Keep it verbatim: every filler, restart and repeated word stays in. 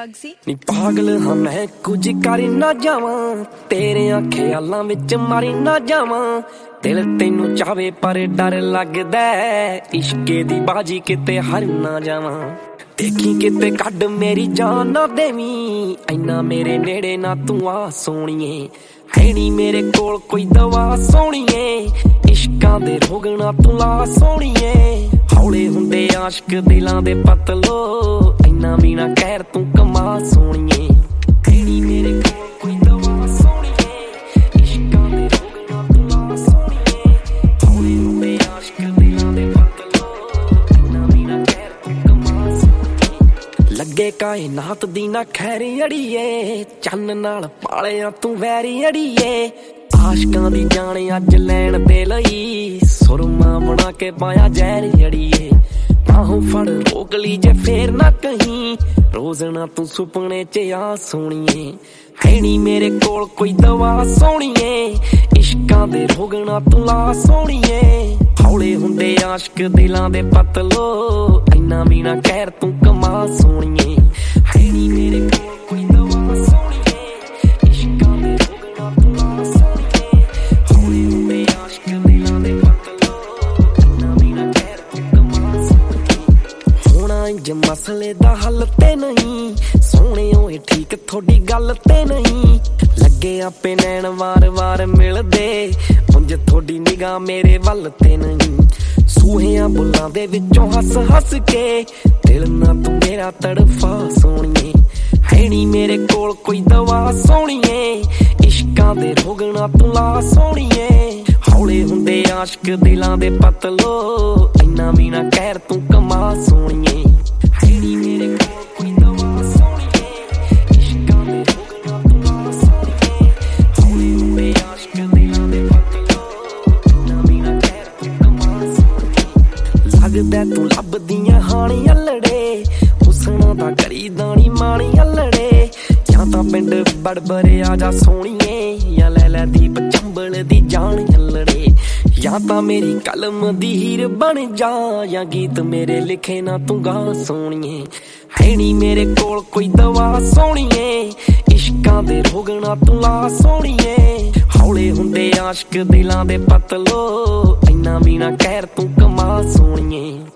Bugsy ਨੀ ਪਾਗਲ ਹਾਂ ਮੈਂ ਕੁਝ ਕਰ ਨਾ ਜਾਵਾਂ, ਤੇਰਿਆਂ ਖਿਆਲਾਂ ਵਿੱਚ ਮਰ ਨਾ ਜਾਵਾਂ। ਦਿਲ ਤੈਨੂੰ ਚਾਵੇ ਪਰ ਡਰ ਲੱਗਦਾ, ਇਸ਼ਕੇ ਦੀ ਬਾਜੀ ਕਿਤੇ ਹਾਰ ਨਾ ਜਾਵਾਂ। ਦੇਖੀ ਕਿਤੇ ਕੱਢ ਮੇਰੀ ਜਾਨ ਨਾ ਦੇਵੀਂ, ਇੰਨਾ ਮੇਰੇ ਨੇੜੇ ਨਾ ਤੂੰ ਆ ਸੋਹਣੀਏ। ਹੈ ਨੀ ਮੇਰੇ ਕੋਲ ਕੋਈ ਦਵਾ ਸੋਹਣੀਏ, ਇਸ਼ਕਾਂ ਦੇ ਰੋਗ ਨਾ ਤੂੰ ਲਾ ਸੋਹਣੀਏ। ਹੌਲੇ ਹੁੰਦੇ ਆਸ਼ਕ ਦਿਲਾਂ ਦੇ ਪਤਲੋ, ਇੰਨਾ ਵੀ ਨਾ ਕਹਿਰ ਤੂੰ ਕਮਾ ਸੋਹਣੀਏ। ਹੈ ਨੀ ਮੇਰੇ ਕੋਲ ਕੋਈ ਦਵਾ ਸੋਹਣੀਏ, ਇਸ਼ਕਾਂ ਦੇ ਰੋਗ ਨਾ ਤੂੰ ਲਾ ਸੋਹਣੀਏ। ਹੌਲੇ ਹੁੰਦੇ ਆਸ਼ਕ ਦਿਲਾਂ ਦੇ ਪਤਲੋ, ਇੰਨਾ ਵੀ ਨਾ ਕਹਿਰ ਤੂੰ ਕਮਾ ਸੋਹਣੀਏ। ਲੱਗੇ ਕਾਇਨਾਤ ਦੀ ਨਾ ਖੈਰ ਅੜੀਏ, ਚੰਨ ਨਾਲ ਪਾਲਿਆ ਤੂੰ ਵੈਰੀ ਅੜੀਏ। ਆਸ਼ਕਾਂ ਦੀ ਜਾਣ ਅੱਜ ਲੈਣ ਦੇ ਲਈ, ਸੁਰਮਾ ਬਣਾ ਕੇ ਪਾਇਆ ਜ਼ਹਿਰ ਅੜੀਏ। ਬਾਹੋਂ ਫੜ ਰੋਕ ਲਈ ਜੇ ਫੇਰ ਨਾ ਕਹੀਂ, ਰੋਜ਼ ਨਾ ਤੂੰ ਸੁਪਨੇ ਚ ਆ ਸੋਹਣੀਏ। ਹੈ ਨੀ ਮੇਰੇ ਕੋਲ ਕੋਈ ਦਵਾ ਸੋਹਣੀਏ, ਇਸ਼ਕਾਂ ਦੇ ਰੋਗ ਨਾ ਤੂੰ ਲਾ ਸੋਹਣੀਏ। ਹੌਲੇ ਹੁੰਦੇ ਆਸ਼ਕ ਦਿਲਾਂ ਦੇ ਪਤਲੋ, ਇੰਨਾ ਵੀ ਨਾ ਕਹਿਰ ਤੂੰ ਕਮਾ ਸੋਹਣੀਏ। ਹੈ ਨੀ ਮੇਰੇ ਕੋਲ ਕੋਈ ਦਵਾ ਸੋਹਣੀਏ, ਇਸ਼ਕਾਂ ਦੇ ਰੋਗ ਨਾ ਤੂੰ ਲਾ ਸੋਹਣੀਏ। ਹੌਲੇ ਹੁੰਦੇ ਆਸ਼ਕ ਦਿਲਾਂ ਦੇ ਪਤਲੋ, ਇੰਨਾ ਵੀ ਨਾ ਕਹਿਰ ਤੂੰ ਕਮਾ ਸੋਹਣੀਏ। ਹੋਣਾ ਇੰਜ ਮਸਲੇ ਦਾ ਹੱਲ ਤੇ ਨਹੀਂ, ਸੋਹਣੇ ਓਏ ਠੀਕ ਥੋਡੀ ਗੱਲ ਤੇ ਨਹੀਂ। ਲੱਗੇ ਆਪੇ ਨੈਣ ਵਾਰ ਵਾਰ ਮਿਲਦੇ, ਉਂਝ ਥੋਡੀ ਨਿਗਾਹ ਮੇਰੇ ਵੱਲ ਤੇ ਨਹੀਂ। ਸੂਹਿਆਂ ਬੁੱਲਾਂ ਦੇ ਵਿੱਚੋਂ ਹੱਸ ਹੱਸ ਕੇ, ਦਿਲ ਨਾ ਤੂੰ ਮੇਰਾ ਤੜਫਾ ਸੋਹਣੀਏ। ਹੈ ਨੀ ਮੇਰੇ ਕੋਲ ਕੋਈ ਦਵਾ ਸੋਹਣੀਏ, ਇਸ਼ਕਾਂ ਦੇ ਰੋਗ ਨਾ ਤੂੰ ਲਾ ਸੋਹਣੀਏ। ਹੌਲੇ ਹੁੰਦੇ ਆਸ਼ਕ ਦਿਲਾਂ ਦੇ ਪਤਲੋ, ਇੰਨਾ ਵੀ ਨਾ ਕਹਿਰ ਤੂੰ ਕਮਾ ਸੋਹਣੀਏ। ਹੈ ਨੀ ਮੇਰੇ ਕੋਲ ਕੋਈ ਦਵਾ ਸੋਹਣੀਏ, ਇਸ਼ਕਾਂ ਦੇ ਰੋਗ ਨਾ ਤੂੰ ਲਾ ਸੋਹਣੀਏ। ਹੌਲੇ ਹੁੰਦੇ ਆਸ਼ਕ ਦਿਲਾਂ ਦੇ ਪਤਲੋ, ਇੰਨਾ ਵੀ ਨਾ ਕਹਿਰ ਤੂੰ ਕਮਾ ਸੋਹਣੀਏ। ਲੱਗਦਾ ਤੂੰ ਲੱਭਦੀਆਂ ਹਾਣੀ ਅਲੜੇ, ਹੁਸਨਾਂ ਦਾ ਕਰੀ ਦਾਣੀ ਮਾਣੀ ਅਲੜੇ। ਜਾਂ ਤਾਂ ਪਿੰਡ ਬੜਬਰੇ ਆ ਜਾ ਸੋਹਣੀਏ, ਜਾਂ ਲੈ ਲੈ ਦੀਪ ਚੰਬਲ ਦੀ ਜਾਣ ਅਲੜੇ। ਜਾਂ ਤਾਂ ਮੇਰੀ ਕਲਮ ਦੀ ਹੀਰ ਬਣ ਜਾ, ਜਾਂ ਗੀਤ ਮੇਰੇ ਲਿਖੇ ਨਾ ਤੂੰ ਗਾ ਸੋਹਣੀਏ। ਹੈ ਨੀ ਮੇਰੇ ਕੋਲ ਕੋਈ ਦਵਾ ਸੋਹਣੀਏ, ਇਸ਼ਕਾਂ ਦੇ ਰੋਗ ਨਾ ਤੂੰ ਲਾ ਸੋਹਣੀਏ। ਹੌਲੇ ਹੁੰਦੇ ਆਸ਼ਕ ਦਿਲਾਂ ਦੇ ਪਤਲੋ, ਇੰਨਾ ਵੀ ਨਾ ਕਹਿਰ ਤੂੰ ਕਮਾ ਸੋਹਣੀਏ।